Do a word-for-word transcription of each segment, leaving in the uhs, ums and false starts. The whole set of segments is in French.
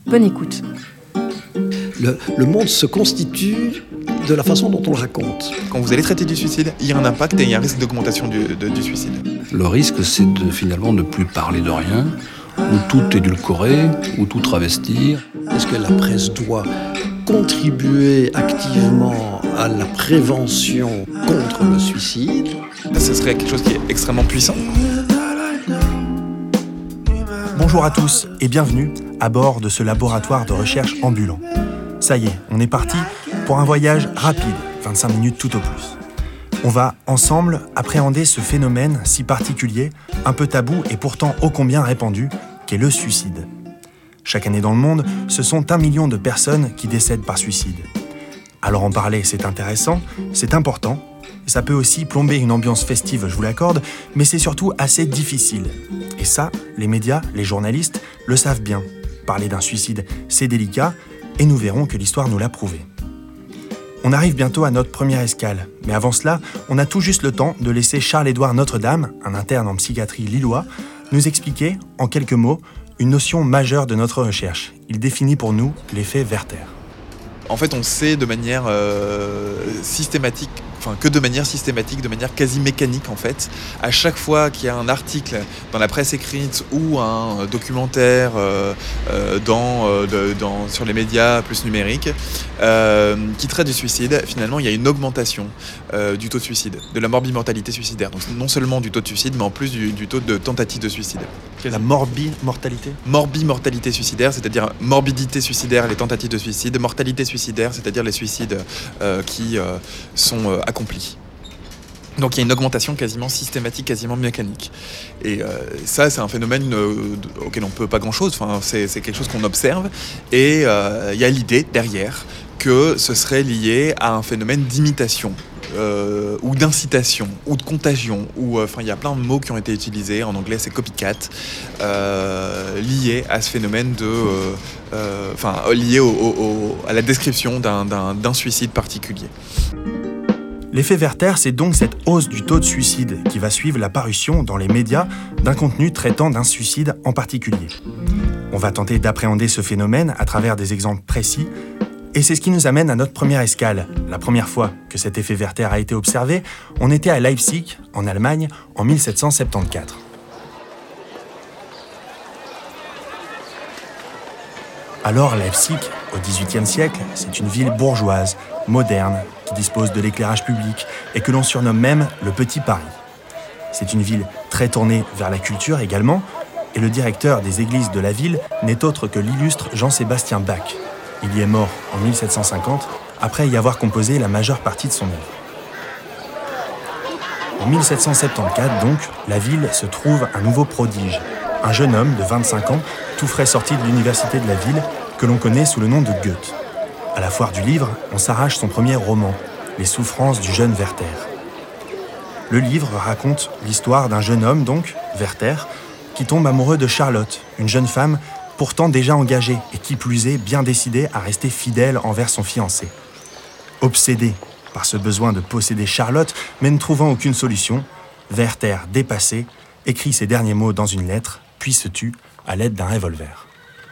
Bonne écoute. Le, le monde se constitue de la façon dont on le raconte. Quand vous allez traiter du suicide, il y a un impact et il y a un risque d'augmentation du, de, du suicide. Le risque, c'est de, finalement de ne plus parler de rien, ou tout édulcorer, ou tout travestir. Est-ce que la presse doit contribuer activement à la prévention contre le suicide? Ce serait quelque chose qui est extrêmement puissant. Bonjour à tous et bienvenue à bord de ce laboratoire de recherche ambulant. Ça y est, on est parti pour un voyage rapide, vingt-cinq minutes tout au plus. On va ensemble appréhender ce phénomène si particulier, un peu tabou et pourtant ô combien répandu, qu'est le suicide. Chaque année dans le monde, ce sont un million de personnes qui décèdent par suicide. Alors en parler, c'est intéressant, c'est important, et ça peut aussi plomber une ambiance festive, je vous l'accorde, mais c'est surtout assez difficile. Et ça, les médias, les journalistes, le savent bien. Parler d'un suicide, c'est délicat, et nous verrons que l'histoire nous l'a prouvé. On arrive bientôt à notre première escale, mais avant cela, on a tout juste le temps de laisser Charles-Édouard Notre-Dame, un interne en psychiatrie lillois, nous expliquer, en quelques mots, une notion majeure de notre recherche. Il définit pour nous l'effet Werther. En fait, on sait de manière euh, systématique, enfin que de manière systématique, de manière quasi mécanique en fait, à chaque fois qu'il y a un article dans la presse écrite ou un documentaire euh, euh, dans, euh, de, dans, sur les médias plus numériques euh, qui traite du suicide, finalement il y a une augmentation euh, du taux de suicide, de la morbimortalité suicidaire. Donc non seulement du taux de suicide, mais en plus du, du taux de tentative de suicide. La morbimortalité ? Morbimortalité suicidaire, c'est-à-dire morbidité suicidaire, les tentatives de suicide, mortalité suicidaire, c'est-à-dire les suicides euh, qui euh, sont euh, accomplis. Donc il y a une augmentation quasiment systématique, quasiment mécanique. Et euh, ça, c'est un phénomène euh, auquel on ne peut pas grand-chose, enfin, c'est, c'est quelque chose qu'on observe. Et euh, il y a l'idée derrière que ce serait lié à un phénomène d'imitation. Euh, ou d'incitation, ou de contagion, ou enfin euh, il y a plein de mots qui ont été utilisés, en anglais c'est copycat, euh, lié à ce phénomène de, enfin euh, euh, lié au, au, au, à la description d'un, d'un, d'un suicide particulier. L'effet Werther, c'est donc cette hausse du taux de suicide qui va suivre la parution dans les médias d'un contenu traitant d'un suicide en particulier. On va tenter d'appréhender ce phénomène à travers des exemples précis. Et c'est ce qui nous amène à notre première escale. La première fois que cet effet Werther a été observé, on était à Leipzig, en Allemagne, en dix-sept cent soixante-quatorze. Alors Leipzig, au dix-huitième siècle, c'est une ville bourgeoise, moderne, qui dispose de l'éclairage public et que l'on surnomme même le Petit Paris. C'est une ville très tournée vers la culture également, et le directeur des églises de la ville n'est autre que l'illustre Jean-Sébastien Bach. Il y est mort en dix-sept cent cinquante, après y avoir composé la majeure partie de son œuvre. En dix-sept cent soixante-quatorze, donc, la ville se trouve un nouveau prodige, un jeune homme de vingt-cinq ans, tout frais sorti de l'université de la ville, que l'on connaît sous le nom de Goethe. À la foire du livre, on s'arrache son premier roman, Les souffrances du jeune Werther. Le livre raconte l'histoire d'un jeune homme, donc, Werther, qui tombe amoureux de Charlotte, une jeune femme pourtant déjà engagé et qui plus est bien décidé à rester fidèle envers son fiancé. Obsédé par ce besoin de posséder Charlotte, mais ne trouvant aucune solution, Werther, dépassé, écrit ses derniers mots dans une lettre, puis se tue à l'aide d'un revolver.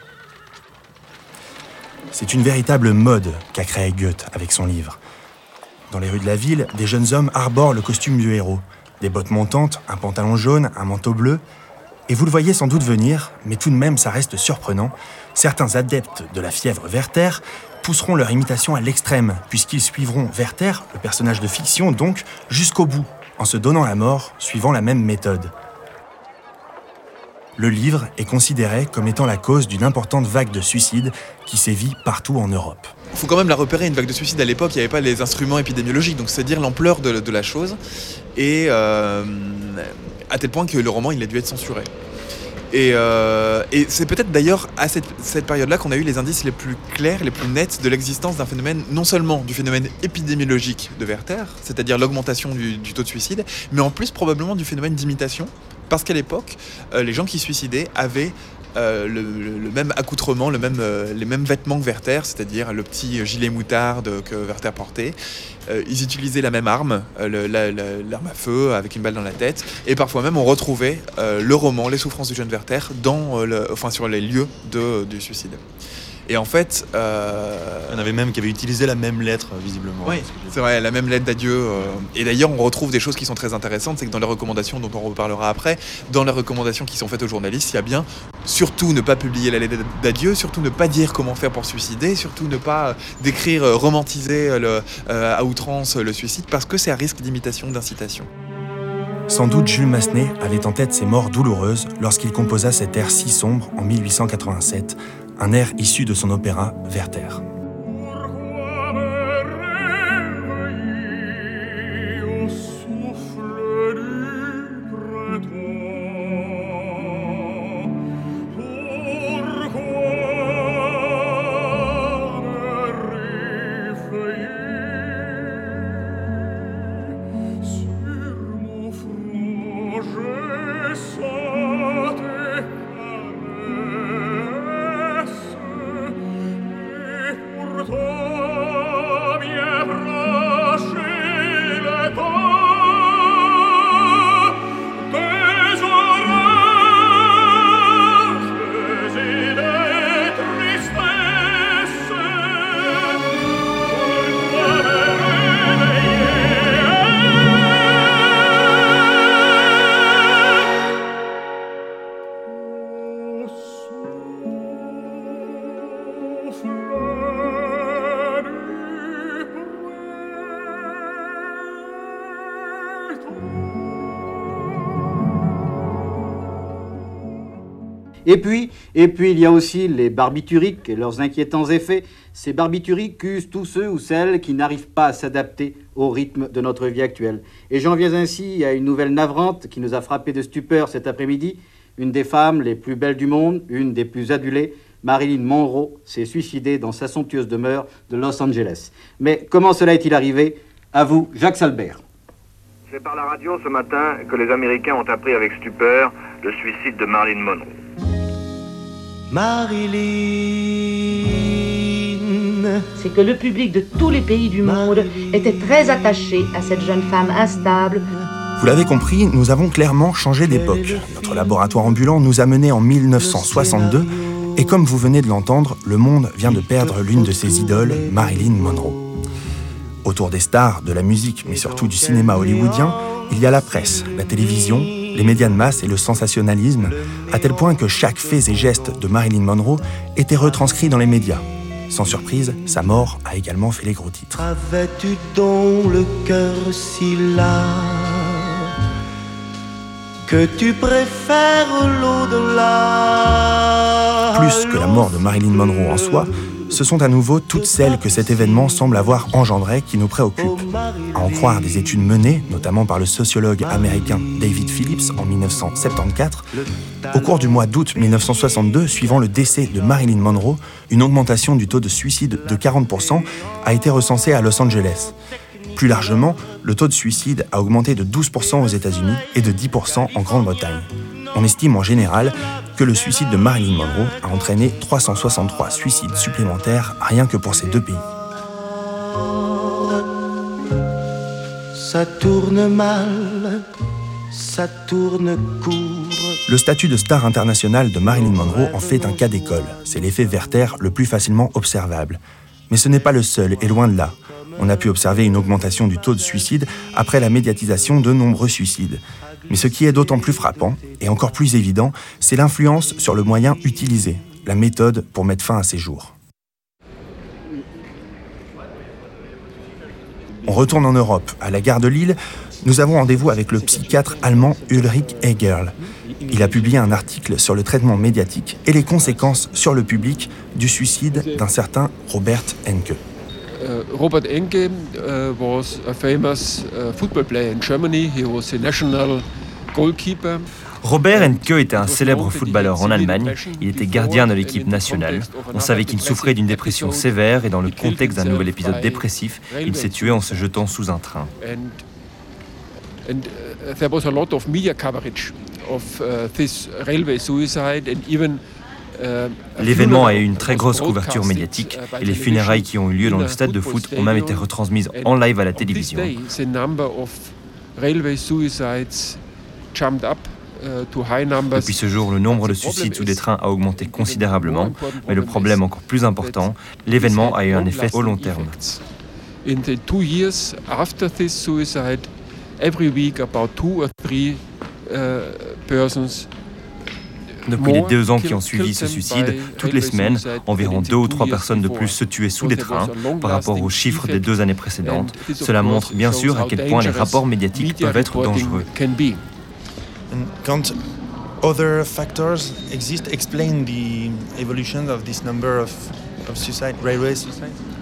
C'est une véritable mode qu'a créé Goethe avec son livre. Dans les rues de la ville, des jeunes hommes arborent le costume du héros, des bottes montantes, un pantalon jaune, un manteau bleu. Et vous le voyez sans doute venir, mais tout de même ça reste surprenant. Certains adeptes de la fièvre Werther pousseront leur imitation à l'extrême, puisqu'ils suivront Werther, le personnage de fiction donc, jusqu'au bout, en se donnant la mort, suivant la même méthode. Le livre est considéré comme étant la cause d'une importante vague de suicides qui sévit partout en Europe. Il faut quand même la repérer, une vague de suicide à l'époque, il n'y avait pas les instruments épidémiologiques, donc c'est dire l'ampleur de, de la chose. Et euh, à tel point que le roman il a dû être censuré. Et, euh, et c'est peut-être d'ailleurs à cette, cette période-là qu'on a eu les indices les plus clairs, les plus nets de l'existence d'un phénomène, non seulement du phénomène épidémiologique de Werther, c'est-à-dire l'augmentation du, du taux de suicide, mais en plus probablement du phénomène d'imitation, parce qu'à l'époque, euh, les gens qui se suicidaient avaient euh, le, le, le même accoutrement, le même, euh, les mêmes vêtements que Werther, c'est-à-dire le petit gilet moutarde que Werther portait. Euh, ils utilisaient la même arme, euh, le, la, la, l'arme à feu avec une balle dans la tête, et parfois même on retrouvait euh, le roman Les souffrances du jeune Werther dans, euh, le, enfin, sur les lieux de, du suicide. Et en fait... Euh... Il y en avait même qui avaient utilisé la même lettre, visiblement. Oui, c'est vrai, la même lettre d'adieu. Euh... Et d'ailleurs, on retrouve des choses qui sont très intéressantes, c'est que dans les recommandations, dont on reparlera après, dans les recommandations qui sont faites aux journalistes, il y a bien surtout ne pas publier la lettre d'adieu, surtout ne pas dire comment faire pour se suicider, surtout ne pas décrire, romantiser le, euh, à outrance le suicide, parce que c'est à risque d'imitation, d'incitation. Sans doute Jules Massenet avait en tête ces morts douloureuses lorsqu'il composa cet air si sombre en mille huit cent quatre-vingt-sept, un air issu de son opéra Werther. Et puis, et puis, il y a aussi les barbituriques et leurs inquiétants effets. Ces barbituriques usent tous ceux ou celles qui n'arrivent pas à s'adapter au rythme de notre vie actuelle. Et j'en viens ainsi à une nouvelle navrante qui nous a frappé de stupeur cet après-midi. Une des femmes les plus belles du monde, une des plus adulées, Marilyn Monroe, s'est suicidée dans sa somptueuse demeure de Los Angeles. Mais comment cela est-il arrivé? À vous, Jacques Salbert. C'est par la radio ce matin que les Américains ont appris avec stupeur le suicide de Marilyn Monroe. Marilyn, c'est que le public de tous les pays du monde Marilyn. était très attaché à cette jeune femme instable. Vous l'avez compris, nous avons clairement changé d'époque. Notre laboratoire ambulant nous a menés en mille neuf cent soixante-deux, et comme vous venez de l'entendre, le monde vient de perdre l'une de ses idoles, Marilyn Monroe. Autour des stars, de la musique, mais surtout du cinéma hollywoodien, il y a la presse, la télévision, les médias de masse et le sensationnalisme, à tel point que chaque fait et geste de Marilyn Monroe était retranscrit dans les médias. Sans surprise, sa mort a également fait les gros titres. Avais-tu donc le cœur si là que tu préfères l'au-delà? Plus que la mort de Marilyn Monroe en soi, ce sont à nouveau toutes celles que cet événement semble avoir engendrées qui nous préoccupent. À en croire des études menées, notamment par le sociologue américain David Phillips en mille neuf cent soixante-quatorze, au cours du mois d'août mille neuf cent soixante-deux, suivant le décès de Marilyn Monroe, une augmentation du taux de suicide de quarante pour cent a été recensée à Los Angeles. Plus largement, le taux de suicide a augmenté de douze pour cent aux États-Unis et de dix pour cent en Grande-Bretagne. On estime en général que le suicide de Marilyn Monroe a entraîné trois cent soixante-trois suicides supplémentaires rien que pour ces deux pays. Ça tourne mal, ça tourne court. Le statut de star internationale de Marilyn Monroe en fait un cas d'école. C'est l'effet Werther le plus facilement observable. Mais ce n'est pas le seul, et loin de là. On a pu observer une augmentation du taux de suicide après la médiatisation de nombreux suicides. Mais ce qui est d'autant plus frappant, et encore plus évident, c'est l'influence sur le moyen utilisé, la méthode pour mettre fin à ces jours. On retourne en Europe. À la gare de Lille, nous avons rendez-vous avec le psychiatre allemand Ulrich Hegerl. Il a publié un article sur le traitement médiatique et les conséquences sur le public du suicide d'un certain Robert Enke. Uh, Robert Enke uh, was a famous uh, football player in Germany. He was a national goalkeeper. Robert Enke était un célèbre footballeur en Allemagne. Il était gardien de l'équipe nationale. On savait qu'il souffrait d'une dépression sévère et dans le contexte d'un nouvel épisode dépressif, il s'est tué en se jetant sous un train. And uh, there was a lot of media coverage of uh, this railway suicide, and even L'événement a eu une très grosse couverture médiatique et les funérailles qui ont eu lieu dans le stade de foot ont même été retransmises en live à la télévision. Depuis ce jour, le nombre de suicides sous des trains a augmenté considérablement, mais le problème encore plus important, l'événement a eu un effet au long terme. In the two years after this suicide, every week about two or three uh, persons. Depuis les deux ans qui ont suivi ce suicide, toutes les semaines, environ deux ou trois personnes de plus se tuaient sous des trains par rapport aux chiffres des deux années précédentes. Cela montre bien sûr à quel point les rapports médiatiques peuvent être dangereux. Quand other factors exist, explain the evolution of this number of, of suicide, railway suicide.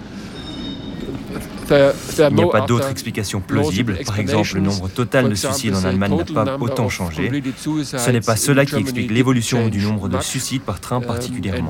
Il n'y a pas d'autre explication plausible. Par exemple, le nombre total de suicides en Allemagne n'a pas autant changé. Ce n'est pas cela qui explique l'évolution du nombre de suicides par train particulièrement.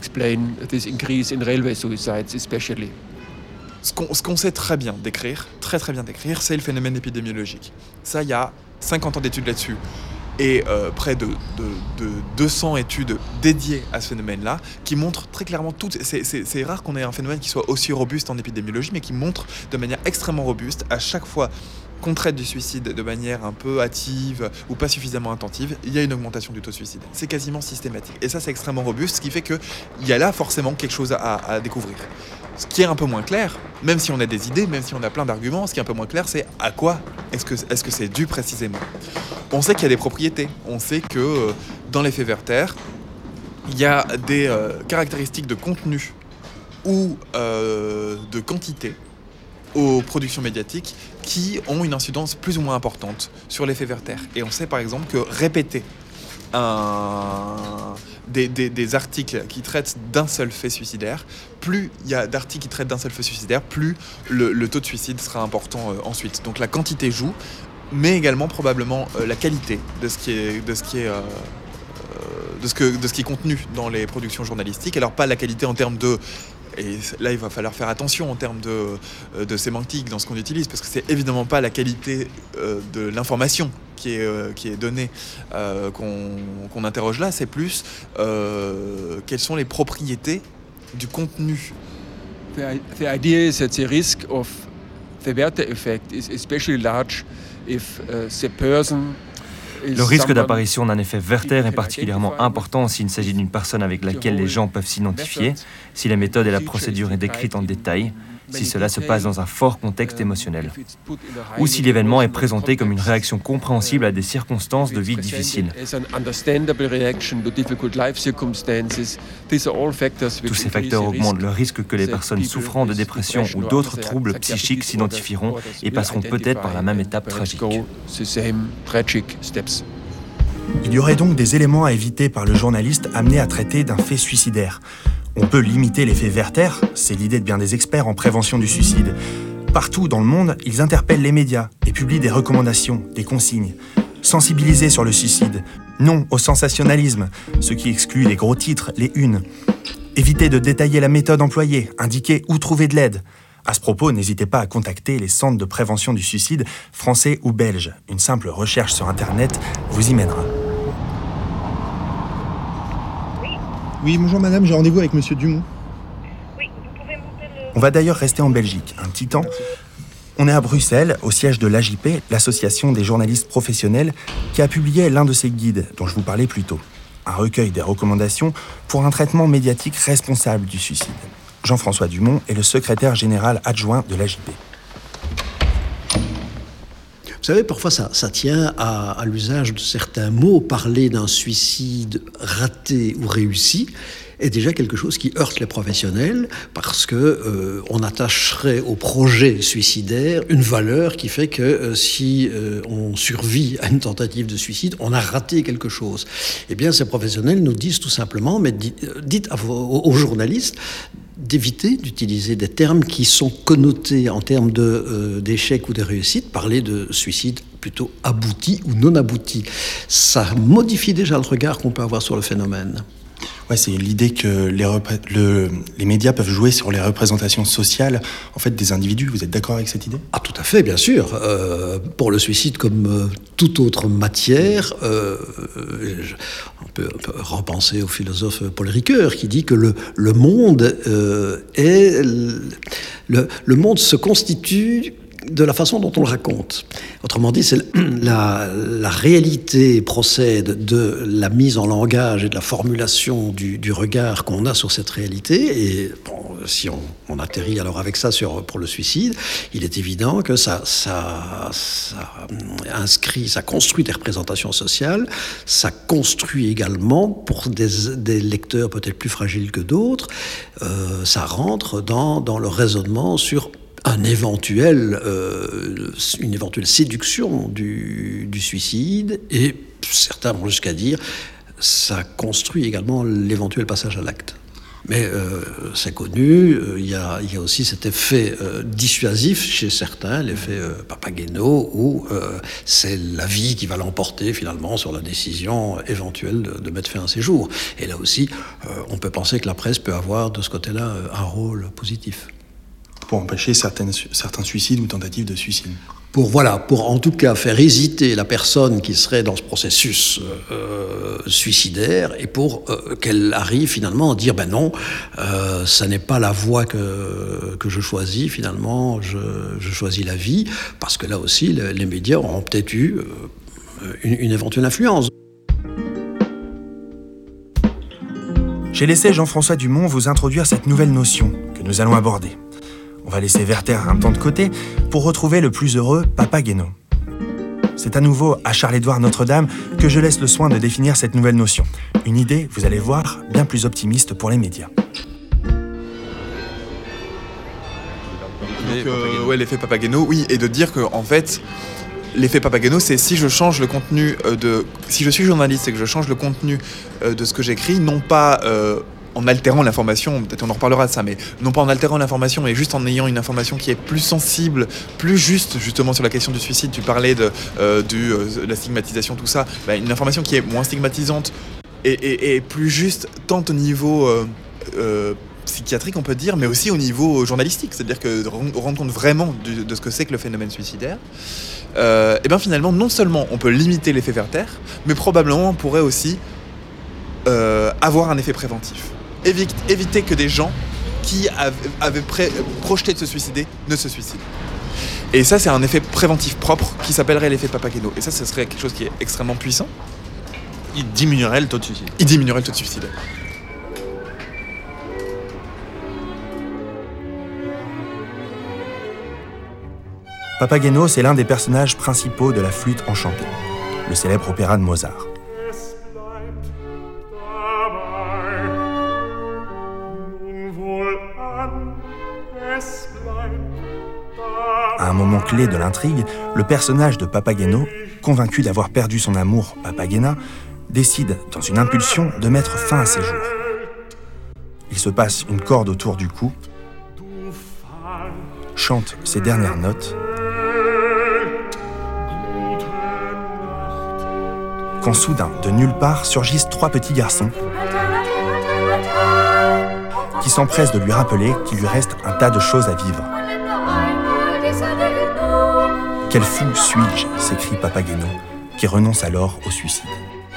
Ce qu'on, ce qu'on sait très bien décrire, très très bien décrire, c'est le phénomène épidémiologique. Ça, il y a cinquante ans d'études là-dessus. Et euh, près de, de, de deux cents études dédiées à ce phénomène-là, qui montrent très clairement tout. C'est, c'est, c'est rare qu'on ait un phénomène qui soit aussi robuste en épidémiologie, mais qui montre de manière extrêmement robuste, à chaque fois qu'on traite du suicide de manière un peu hâtive ou pas suffisamment intensive, il y a une augmentation du taux de suicide. C'est quasiment systématique. Et ça, c'est extrêmement robuste, ce qui fait qu'il y a là forcément quelque chose à, à découvrir. Ce qui est un peu moins clair, même si on a des idées, même si on a plein d'arguments, ce qui est un peu moins clair, c'est à quoi est-ce que, est-ce que c'est dû précisément. On sait qu'il y a des propriétés. On sait que euh, dans l'effet Werther, il y a des euh, caractéristiques de contenu ou euh, de quantité aux productions médiatiques qui ont une incidence plus ou moins importante sur l'effet Werther. Et on sait par exemple que répéter un... Des, des, des articles qui traitent d'un seul fait suicidaire, plus il y a d'articles qui traitent d'un seul fait suicidaire, plus le, le taux de suicide sera important euh, ensuite. Donc la quantité joue, mais également probablement euh, la qualité de ce qui est, de ce qui est, euh, de ce que, de ce qui est contenu dans les productions journalistiques. Alors pas la qualité en termes de... Et là, il va falloir faire attention en termes de, de sémantique dans ce qu'on utilise, parce que c'est évidemment pas la qualité euh, de l'information qui est, euh, qui est donnée euh, qu'on, qu'on interroge là, c'est plus euh, quelles sont les propriétés du contenu. The, the idea is that the risk of the Werther effect is especially large if uh, the person. Le risque d'apparition d'un effet Werther est particulièrement important s'il s'agit d'une personne avec laquelle les gens peuvent s'identifier, si la méthode et la procédure est décrite en détail, si cela se passe dans un fort contexte émotionnel, ou si l'événement est présenté comme une réaction compréhensible à des circonstances de vie difficiles. Tous ces facteurs augmentent le risque que les personnes souffrant de dépression ou d'autres troubles psychiques s'identifieront et passeront peut-être par la même étape tragique. Il y aurait donc des éléments à éviter par le journaliste amené à traiter d'un fait suicidaire. On peut limiter l'effet Werther, c'est l'idée de bien des experts en prévention du suicide. Partout dans le monde, ils interpellent les médias et publient des recommandations, des consignes. Sensibiliser sur le suicide, non au sensationnalisme, ce qui exclut les gros titres, les unes. Éviter de détailler la méthode employée, indiquer où trouver de l'aide. À ce propos, n'hésitez pas à contacter les centres de prévention du suicide français ou belges. Une simple recherche sur Internet vous y mènera. Oui, bonjour madame, j'ai rendez-vous avec monsieur Dumont. Oui, vous pouvez monter le... On va d'ailleurs rester en Belgique un petit temps. On est à Bruxelles, au siège de l'A J P, l'association des journalistes professionnels, qui a publié l'un de ses guides, dont je vous parlais plus tôt. Un recueil des recommandations pour un traitement médiatique responsable du suicide. Jean-François Dumont est le secrétaire général adjoint de l'A J P. Vous savez, parfois ça, ça tient à, à l'usage de certains mots. Parler d'un suicide raté ou réussi est déjà quelque chose qui heurte les professionnels parce que euh, on attacherait au projet suicidaire une valeur qui fait que euh, si euh, on survit à une tentative de suicide, on a raté quelque chose. Eh bien, ces professionnels nous disent tout simplement, mais dites, dites à vos, aux journalistes d'éviter d'utiliser des termes qui sont connotés en termes de, euh, d'échec ou de réussite, parler de suicide plutôt abouti ou non abouti. Ça modifie déjà le regard qu'on peut avoir sur le phénomène. Ouais, c'est l'idée que les, repré- le, les médias peuvent jouer sur les représentations sociales en fait, des individus. Vous êtes d'accord avec cette idée ? Ah, tout à fait, bien sûr. Euh, pour le suicide, comme euh, toute autre matière, euh, je, on, peut, on peut repenser au philosophe Paul Ricoeur qui dit que le, le monde euh, est le, le monde se constitue de la façon dont on le raconte. Autrement dit, c'est la, la réalité procède de la mise en langage et de la formulation du, du regard qu'on a sur cette réalité. Et bon, si on, on atterrit alors avec ça sur, pour le suicide, il est évident que ça, ça, ça inscrit, ça construit des représentations sociales, ça construit également, pour des, des lecteurs peut-être plus fragiles que d'autres, euh, ça rentre dans, dans le raisonnement sur un éventuel, euh, une éventuelle séduction du, du suicide, et certains vont jusqu'à dire ça construit également l'éventuel passage à l'acte. Mais euh, c'est connu, euh, il y a, y a aussi cet effet euh, dissuasif chez certains, l'effet euh, Papageno, où euh, c'est la vie qui va l'emporter finalement sur la décision éventuelle de, de mettre fin à ses jours. Et là aussi, euh, on peut penser que la presse peut avoir de ce côté-là euh, un rôle positif. Pour empêcher certaines, certains suicides ou tentatives de suicide. Pour, voilà, pour en tout cas faire hésiter la personne qui serait dans ce processus euh, suicidaire et pour euh, qu'elle arrive finalement à dire ben non, euh, ça n'est pas la voie que, que je choisis finalement, je, je choisis la vie, parce que là aussi le, les médias auront peut-être eu euh, une, une éventuelle influence. J'ai laissé Jean-François Dumont vous introduire cette nouvelle notion que nous allons aborder. On va laisser Werther un temps de côté pour retrouver le plus heureux Papageno. C'est à nouveau à Charles-Édouard Notre-Dame que je laisse le soin de définir cette nouvelle notion. Une idée, vous allez voir, bien plus optimiste pour les médias. Donc, euh, ouais, l'effet Papageno, oui, et de dire que en fait, l'effet Papageno, c'est si je change le contenu de, si je suis journaliste et que je change le contenu de ce que j'écris, non pas euh, en altérant l'information, peut-être on en reparlera de ça, mais non pas en altérant l'information, mais juste en ayant une information qui est plus sensible, plus juste, justement sur la question du suicide. Tu parlais de, euh, du, euh, de la stigmatisation, tout ça. Bah, une information qui est moins stigmatisante et, et, et plus juste, tant au niveau euh, euh, psychiatrique, on peut dire, mais aussi au niveau journalistique. C'est-à-dire que rendre compte vraiment du, de ce que c'est que le phénomène suicidaire. Euh, et bien finalement, non seulement on peut limiter l'effet Werther, mais probablement on pourrait aussi euh, avoir un effet préventif. Évite, éviter que des gens qui avaient, avaient pré- projeté de se suicider ne se suicident. Et ça, c'est un effet préventif propre qui s'appellerait l'effet Papageno. Et ça, ce serait quelque chose qui est extrêmement puissant. Il diminuerait le taux de suicide. Il diminuerait le taux de suicide. Papageno, c'est l'un des personnages principaux de la Flûte enchantée, le célèbre opéra de Mozart. À un moment clé de l'intrigue, le personnage de Papageno, convaincu d'avoir perdu son amour Papagena, décide, dans une impulsion, de mettre fin à ses jours. Il se passe une corde autour du cou, chante ses dernières notes, quand soudain, de nulle part, surgissent trois petits garçons qui s'empressent de lui rappeler qu'il lui reste un tas de choses à vivre. « Quel fou suis-je » s'écrie Papageno, qui renonce alors au suicide.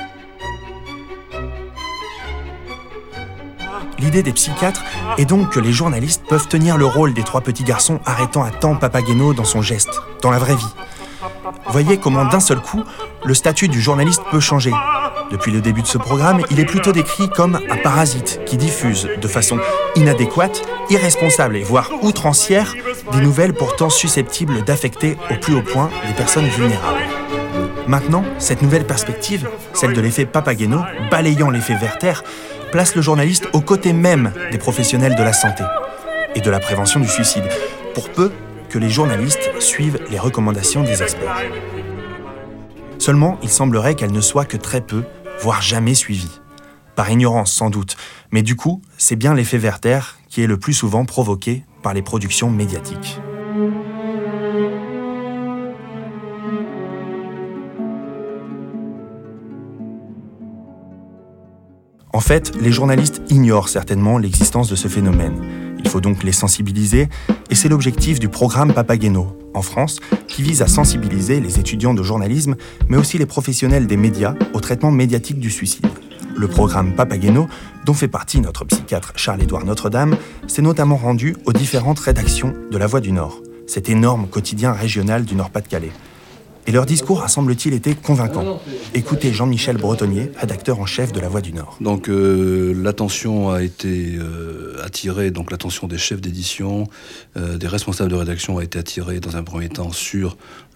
L'idée des psychiatres est donc que les journalistes peuvent tenir le rôle des trois petits garçons arrêtant à temps Papageno dans son geste, dans la vraie vie. Voyez comment d'un seul coup, le statut du journaliste peut changer. Depuis le début de ce programme, il est plutôt décrit comme un parasite qui diffuse de façon inadéquate, irresponsable et voire outrancière des nouvelles pourtant susceptibles d'affecter au plus haut point des personnes vulnérables. Maintenant, cette nouvelle perspective, celle de l'effet Papageno, balayant l'effet Werther, place le journaliste aux côtés même des professionnels de la santé et de la prévention du suicide, pour peu que les journalistes suivent les recommandations des experts. Seulement, il semblerait qu'elles ne soient que très peu, voire jamais suivies. Par ignorance sans doute, mais du coup, c'est bien l'effet Werther qui est le plus souvent provoqué par les productions médiatiques. En fait, les journalistes ignorent certainement l'existence de ce phénomène. Il faut donc les sensibiliser, et c'est l'objectif du programme Papageno, en France, qui vise à sensibiliser les étudiants de journalisme, mais aussi les professionnels des médias au traitement médiatique du suicide. Le programme Papageno, dont fait partie notre psychiatre Charles-Édouard Notre-Dame, s'est notamment rendu aux différentes rédactions de La Voix du Nord, cet énorme quotidien régional du Nord-Pas-de-Calais. Et leur discours a, semble-t-il, été convaincant. Écoutez Jean-Michel Bretonnier, rédacteur en chef de La Voix du Nord. Donc euh, l'attention a été euh, attirée, donc l'attention des chefs d'édition, euh, des responsables de rédaction a été attirée dans un premier temps sur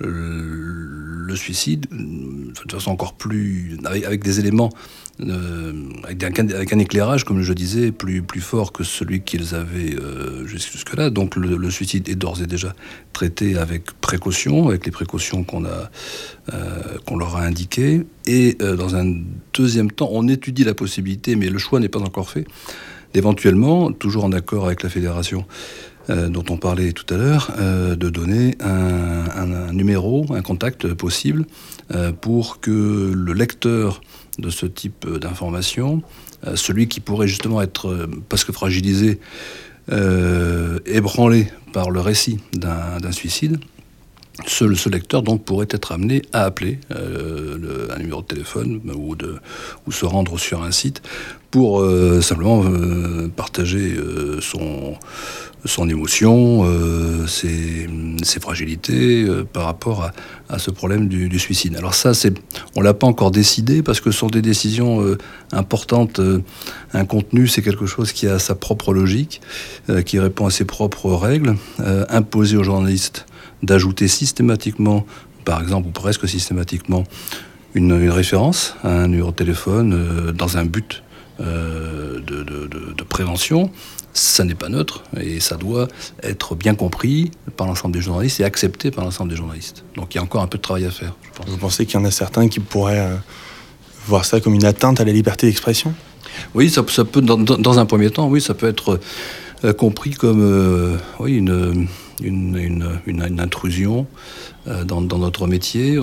le, le suicide, de façon encore plus, avec, avec des éléments, euh, avec, un, avec un éclairage, comme je disais, plus, plus fort que celui qu'ils avaient euh, jusque-là. Donc le, le suicide est d'ores et déjà traité avec précaution, avec les précautions qu'on a Euh, qu'on leur a indiqué. Et euh, dans un deuxième temps, on étudie la possibilité, mais le choix n'est pas encore fait, d'éventuellement, toujours en accord avec la fédération euh, dont on parlait tout à l'heure, euh, de donner un, un, un numéro, un contact possible euh, pour que le lecteur de ce type d'information, euh, celui qui pourrait justement être, euh, parce que fragilisé, euh, ébranlé par le récit d'un, d'un suicide, Ce, ce lecteur donc pourrait être amené à appeler euh, le, un numéro de téléphone ou, de, ou se rendre sur un site pour euh, simplement euh, partager euh, son, son émotion, euh, ses, ses fragilités euh, par rapport à, à ce problème du, du suicide. Alors ça, c'est, on ne l'a pas encore décidé parce que ce sont des décisions euh, importantes. Euh, un contenu, c'est quelque chose qui a sa propre logique, euh, qui répond à ses propres règles. Euh, imposer aux journalistes d'ajouter systématiquement, par exemple, ou presque systématiquement, une, une référence à un numéro de téléphone euh, dans un but euh, de, de, de, de prévention, ça n'est pas neutre et ça doit être bien compris par l'ensemble des journalistes et accepté par l'ensemble des journalistes. Donc il y a encore un peu de travail à faire, je pense. Vous pensez qu'il y en a certains qui pourraient euh, voir ça comme une atteinte à la liberté d'expression ? Oui, ça, ça peut, dans, dans un premier temps, oui, ça peut être euh, compris comme euh, oui, une... Une, une, une, une intrusion euh, dans, dans notre métier.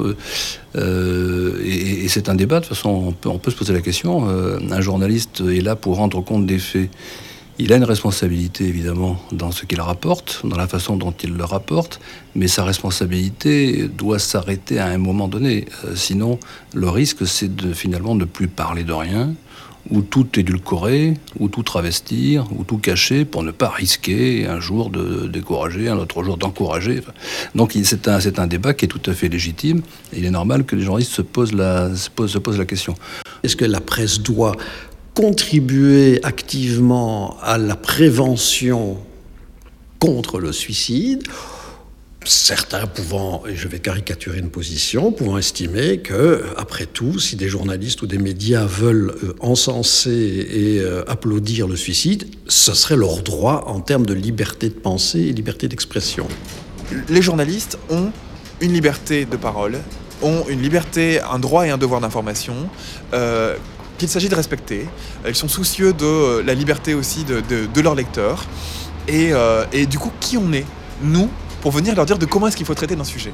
Euh, et, et c'est un débat, de toute façon, on peut, on peut se poser la question. Euh, un journaliste est là pour rendre compte des faits. Il a une responsabilité, évidemment, dans ce qu'il rapporte, dans la façon dont il le rapporte, mais sa responsabilité doit s'arrêter à un moment donné. Euh, sinon, le risque, c'est de, finalement, ne plus parler de rien, ou tout édulcorer, ou tout travestir, ou tout cacher pour ne pas risquer un jour de décourager, un autre jour d'encourager. Donc c'est un, c'est un débat qui est tout à fait légitime, et il est normal que les journalistes se posent la, se posent, se posent la question. Est-ce que la presse doit contribuer activement à la prévention contre le suicide ? Certains pouvant, et je vais caricaturer une position, pouvant estimer que, après tout, si des journalistes ou des médias veulent euh, encenser et euh, applaudir le suicide, ce serait leur droit en termes de liberté de pensée et liberté d'expression. Les journalistes ont une liberté de parole, ont une liberté, un droit et un devoir d'information euh, qu'il s'agit de respecter. Ils sont soucieux de la liberté aussi de, de, de leurs lecteurs. Et, euh, et du coup, qui on est, nous, pour venir leur dire de comment est-ce qu'il faut traiter d'un sujet.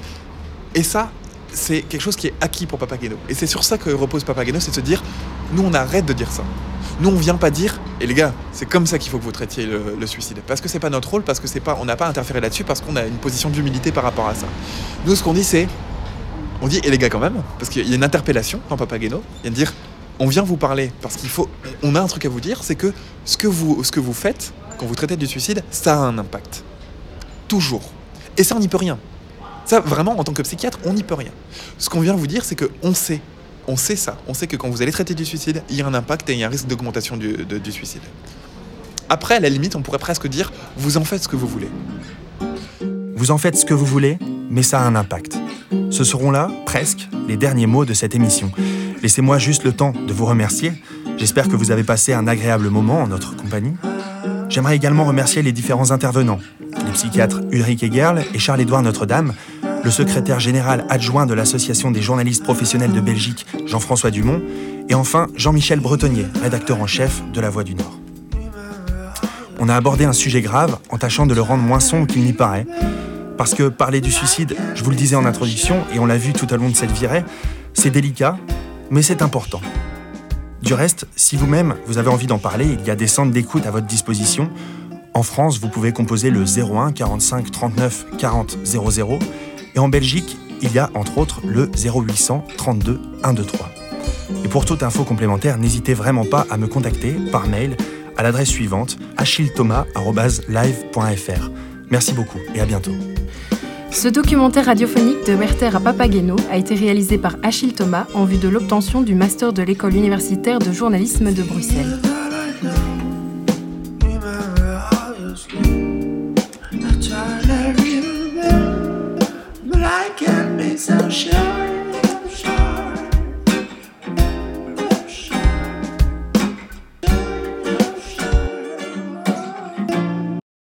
Et ça, c'est quelque chose qui est acquis pour Papageno. Et c'est sur ça que repose Papageno, c'est de se dire, nous on arrête de dire ça. Nous on vient pas dire, et les gars, c'est comme ça qu'il faut que vous traitiez le, le suicide. Parce que c'est pas notre rôle, parce que c'est pas, on n'a pas interféré là-dessus, parce qu'on a une position d'humilité par rapport à ça. Nous ce qu'on dit c'est, on dit, et les gars quand même, parce qu'il y a une interpellation dans Papageno, il y a de dire, on vient vous parler, parce qu'il faut, on a un truc à vous dire, c'est que ce que vous, ce que vous faites, quand vous traitez du suicide, ça a un impact. Toujours. Et ça, on n'y peut rien. Ça, vraiment, en tant que psychiatre, on n'y peut rien. Ce qu'on vient vous dire, c'est qu'on sait. On sait ça. On sait que quand vous allez traiter du suicide, il y a un impact et il y a un risque d'augmentation du, de, du suicide. Après, à la limite, on pourrait presque dire, vous en faites ce que vous voulez. Vous en faites ce que vous voulez, mais ça a un impact. Ce seront là, presque, les derniers mots de cette émission. Laissez-moi juste le temps de vous remercier. J'espère que vous avez passé un agréable moment en notre compagnie. J'aimerais également remercier les différents intervenants, les psychiatres Ulrich Egerl et Charles-Édouard Notre-Dame, le secrétaire général adjoint de l'Association des journalistes professionnels de Belgique, Jean-François Dumont, et enfin Jean-Michel Bretonnier, rédacteur en chef de La Voix du Nord. On a abordé un sujet grave en tâchant de le rendre moins sombre qu'il n'y paraît, parce que parler du suicide, je vous le disais en introduction, et on l'a vu tout au long de cette virée, c'est délicat, mais c'est important. Du reste, si vous-même vous avez envie d'en parler, il y a des centres d'écoute à votre disposition. En France, vous pouvez composer le zéro un quarante-cinq trente-neuf quarante zéro zéro et en Belgique, il y a entre autres le zéro huit cents trente-deux cent vingt-trois. Et pour toute info complémentaire, n'hésitez vraiment pas à me contacter par mail à l'adresse suivante achille thomas arobase live point f r. Merci beaucoup et à bientôt. Ce documentaire radiophonique de Werther à Papageno a été réalisé par Achille Thomas en vue de l'obtention du master de l'école universitaire de journalisme de Bruxelles. But I can't be so sure.